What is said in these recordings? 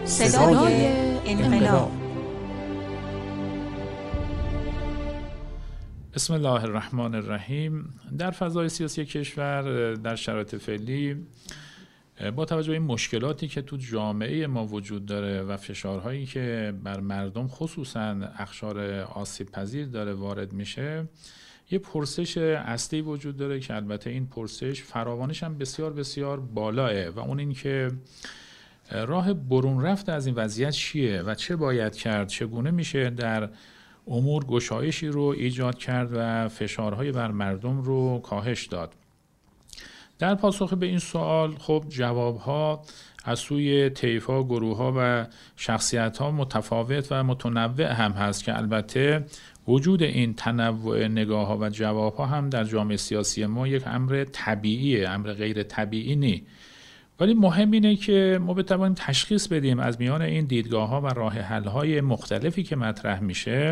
صدای انقلاب. بسم الله الرحمن الرحیم. در فضای سیاسی کشور در شرایط فعلی با توجه به این مشکلاتی که تو جامعه ما وجود داره و فشارهایی که بر مردم خصوصا اقشار آسیب پذیر داره وارد میشه، یه پرسش اصلی وجود داره که البته این پرسش فراوانش هم بسیار بسیار بالاه و اون این که راه برون رفت از این وضعیت چیه و چه باید کرد، چگونه میشه در امور گشایشی رو ایجاد کرد و فشارهای بر مردم رو کاهش داد. در پاسخ به این سوال خب جوابها از سوی طیف‌ها، گروه‌ها و شخصیت‌ها متفاوت و متنوع هم هست که البته وجود این تنوع نگاه‌ها و جواب‌ها هم در جامعه سیاسی ما یک امر طبیعیه، امر غیر طبیعی نیست. ولی مهم اینه که ما بتوانیم تشخیص بدیم از میان این دیدگاه‌ها و راه حل‌های مختلفی که مطرح میشه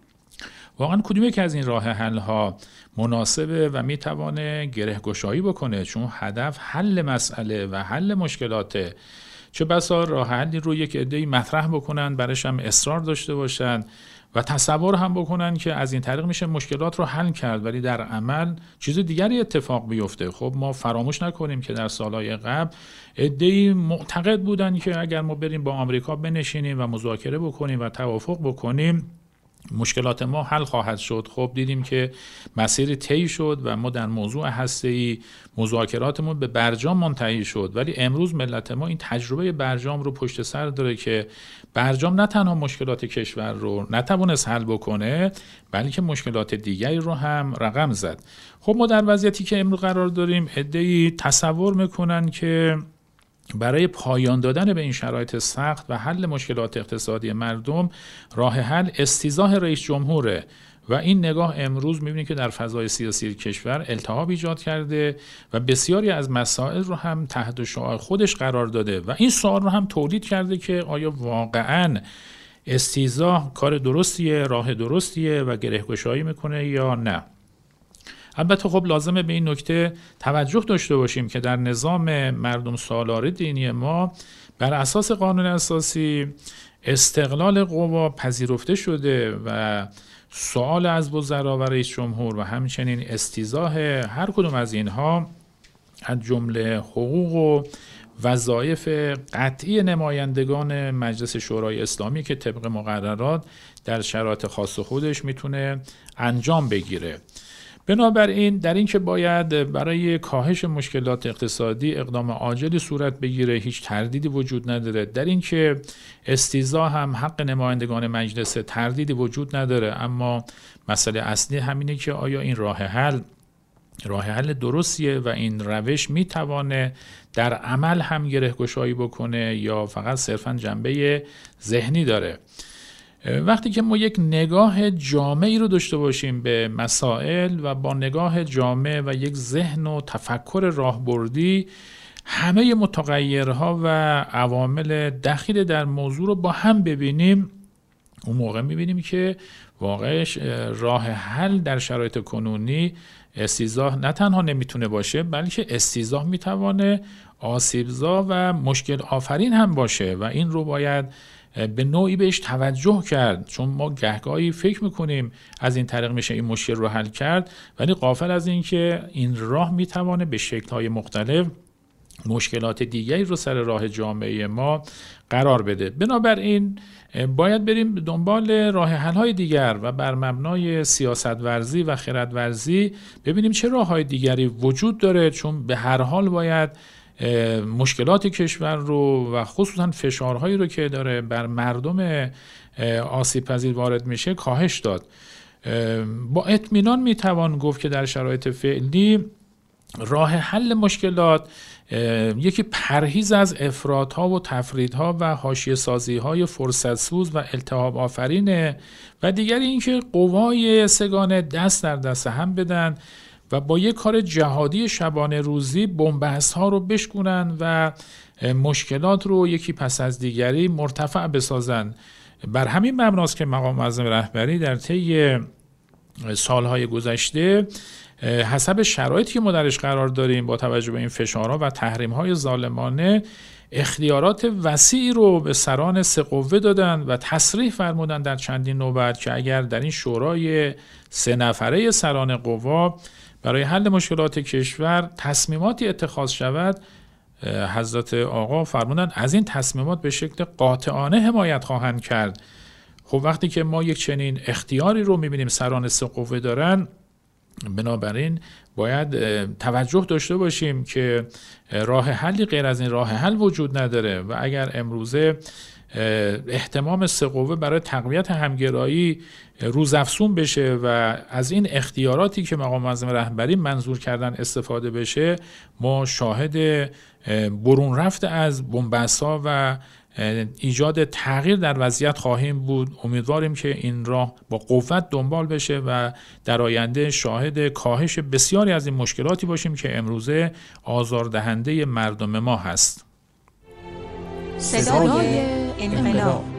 واقعا کدوم یک از این راه حل‌ها مناسبه و میتوانه گره‌گشایی بکنه، چون هدف حل مسئله و حل مشکلاته. چه بسا راه حلی رو یک عده‌ای مطرح بکنن، برایش هم اصرار داشته باشن و تصور هم بکنن که از این طریق میشه مشکلات رو حل کرد، ولی در عمل چیز دیگری اتفاق بیفته. خب ما فراموش نکنیم که در سالهای قبل عده‌ای معتقد بودن که اگر ما بریم با آمریکا بنشینیم و مذاکره بکنیم و توافق بکنیم مشکلات ما حل خواهد شد. خب دیدیم که مسیر طی شد و ما در موضوع هسته‌ای مذاکراتمون به برجام منتهی شد، ولی امروز ملت ما این تجربه برجام رو پشت سر داره که برجام نه تنها مشکلات کشور رو نتوانست حل بکنه بلکه مشکلات دیگری رو هم رقم زد. خب ما در وضعیتی که امروز قرار داریم عده‌ای تصور میکنن که برای پایان دادن به این شرایط سخت و حل مشکلات اقتصادی مردم راه حل استیضاح رئیس جمهوره و این نگاه امروز می‌بینید که در فضای سیاسی کشور التهاب ایجاد کرده و بسیاری از مسائل رو هم تحت شعار خودش قرار داده و این سوال رو هم تولید کرده که آیا واقعاً استیضاح کار درستیه، راه درستیه و گره‌گشایی میکنه یا نه. البته خب لازمه به این نکته توجه داشته باشیم که در نظام مردم سالار دینی ما بر اساس قانون اساسی استقلال قوا پذیرفته شده و سوال از وزرا و رئیس جمهور و همچنین استیضاح هر کدوم از اینها از جمله حقوق و وظایف قطعی نمایندگان مجلس شورای اسلامی که طبق مقررات در شرایط خاص خودش میتونه انجام بگیره. بنابراین در این که باید برای کاهش مشکلات اقتصادی اقدام عاجلی صورت بگیره هیچ تردیدی وجود نداره. در این که استیضاح هم حق نمایندگان مجلس تردیدی وجود نداره، اما مسئله اصلی همینه که آیا این راه حل درستیه و این روش میتوانه در عمل هم گره‌گشایی بکنه یا فقط صرفاً جنبه ذهنی داره. وقتی که ما یک نگاه جامعی رو داشته باشیم به مسائل و با نگاه جامع و یک ذهن و تفکر راهبردی همه متغیرها و عوامل دخیل در موضوع رو با هم ببینیم، اون موقع میبینیم که واقعش راه حل در شرایط کنونی استیضاح نه تنها نمیتونه باشه بلکه استیضاح میتوانه آسیبزا و مشکل آفرین هم باشه و این رو باید به نوعی بهش توجه کرد، چون ما گهگاهی فکر میکنیم از این طریق میشه این مشکل رو حل کرد ولی غافل از این که این راه میتوانه به شکل‌های مختلف مشکلات دیگری رو سر راه جامعه ما قرار بده. بنابراین باید بریم دنبال راه حل‌های دیگر و بر مبنای سیاست ورزی و خرد ورزی ببینیم چه راه‌های دیگری وجود داره، چون به هر حال باید مشکلات کشور رو و خصوصا فشارهایی رو که داره بر مردم آسیب پذیر وارد میشه کاهش داد. با اطمینان میتوان گفت که در شرایط فعلی راه حل مشکلات یکی پرهیز از افراط‌ها و تفریط‌ها و حاشیه‌سازی‌های فرصت‌سوز و التهاب آفرینه و دیگری اینکه قوای سگانه دست در دست هم بدن و با یک کار جهادی شبانه روزی بن‌بست‌ها رو بشکنن و مشکلات رو یکی پس از دیگری مرتفع بسازن. بر همین مبناست که مقام معظم رهبری در طی سالهای گذشته حسب شرایطی که ما درش قرار داریم با توجه به این فشارها و تحریم‌های ظالمانه اختیارات وسیعی رو به سران سه قوه دادن و تصریح فرمودن در چندین نوبت که اگر در این شورای 3 نفره سران قوا برای حل مشکلات کشور تصمیماتی اتخاذ شود، حضرت آقا فرمودن از این تصمیمات به شکل قاطعانه حمایت خواهند کرد. خب وقتی که ما یک چنین اختیاری رو می‌بینیم سران سه قوه دارن، بنابراین باید توجه داشته باشیم که راه حلی غیر از این راه حل وجود نداره و اگر امروزه اهتمام سه قوه برای تقویت همگرایی روزافزون بشه و از این اختیاراتی که مقام معظم رهبری منظور کردن استفاده بشه، ما شاهد برون رفت از بن‌بست‌ها و ایجاد تغییر در وضعیت خواهیم بود. امیدواریم که این راه با قوت دنبال بشه و در آینده شاهد کاهش بسیاری از این مشکلاتی باشیم که امروزه آزاردهنده مردم ما هست. صدای انقلاب.